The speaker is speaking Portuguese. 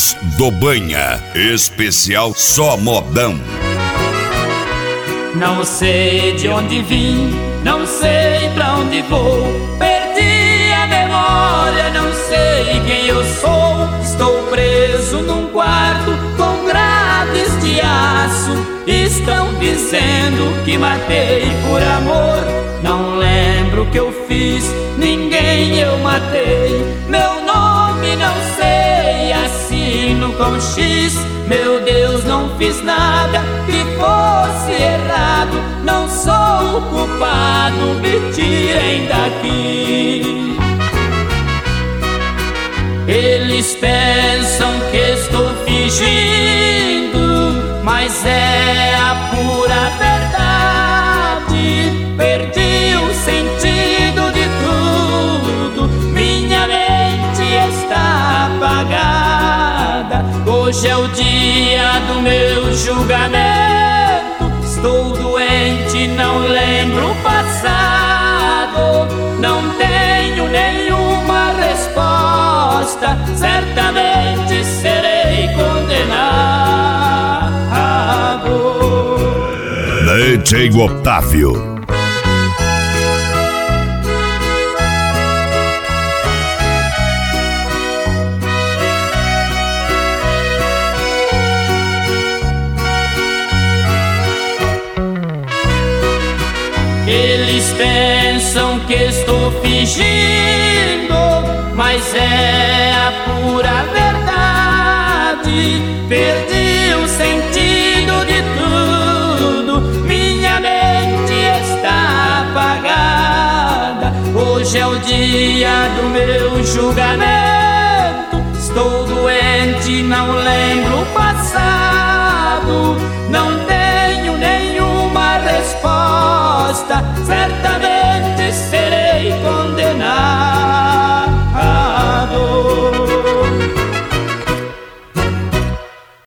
Luiz do Banha, especial Só Modão. Não sei de onde vim, não sei pra onde vou, perdi a memória, não sei quem eu sou. Estou preso num quarto com grades de aço, estão dizendo que matei por amor. Não lembro o que eu fiz, ninguém eu matei, meu nome não sei, assino com X. Meu Deus, não fiz nada que fosse errado, não sou o culpado, me tirem daqui. Eles pensam que estou fingindo, mas é a pura verdade. Perdi o sentido de tudo, minha mente está apagada. Hoje é o dia do meu julgamento, estou doente, não lembro o passado. Não tenho nenhuma resposta, certamente serei condenado. DJ Otávio. Eles pensam que estou fingindo, mas é a pura verdade. Perdi o sentido de tudo, minha mente está apagada. Hoje é o dia do meu julgamento, estou doente, não lembro